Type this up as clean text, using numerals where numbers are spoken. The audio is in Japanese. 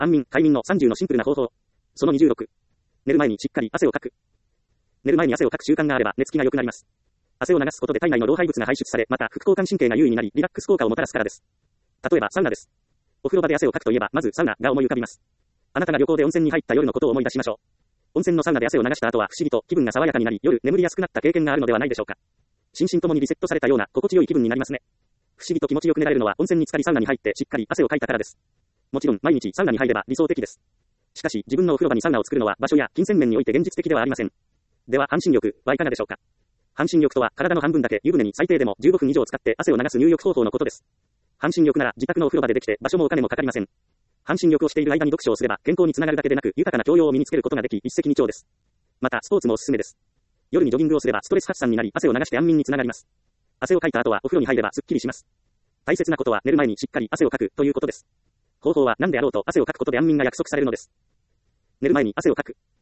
安眠、快眠の30のシンプルな方法。その26。寝る前にしっかり汗をかく。寝る前に汗をかく習慣があれば寝つきが良くなります。汗を流すことで体内の老廃物が排出され、また副交感神経が優位になり、リラックス効果をもたらすからです。例えばサウナです。お風呂場で汗をかくといえば、まずサウナが思い浮かびます。あなたが旅行で温泉に入った夜のことを思い出しましょう。温泉のサウナで汗を流した後は不思議と気分が爽やかになり、夜眠りやすくなった経験があるのではないでしょうか。心身ともにリセットされたような心地よい気分になりますね。不思議と気持ちよく寝られるのは温泉に浸かりサウナに入ってしっかり汗をかいたからです。もちろん毎日サウナに入れば理想的です。しかし自分のお風呂場にサウナを作るのは場所や金銭面において現実的ではありません。では半身浴はいかがでしょうか。半身浴とは体の半分だけ湯船に最低でも15分以上使って汗を流す入浴方法のことです。半身浴なら自宅のお風呂場でできて場所もお金もかかりません。半身浴をしている間に読書をすれば健康につながるだけでなく豊かな教養を身につけることができ一石二鳥です。またスポーツもおすすめです。夜にジョギングをすればストレス発散になり汗を流して安眠につながります。汗をかいた後はお風呂に入ればすっきりします。大切なことは寝る前にしっかり汗をかくということです。方法は何であろうと汗をかくことで安眠が約束されるのです。寝る前に汗をかく。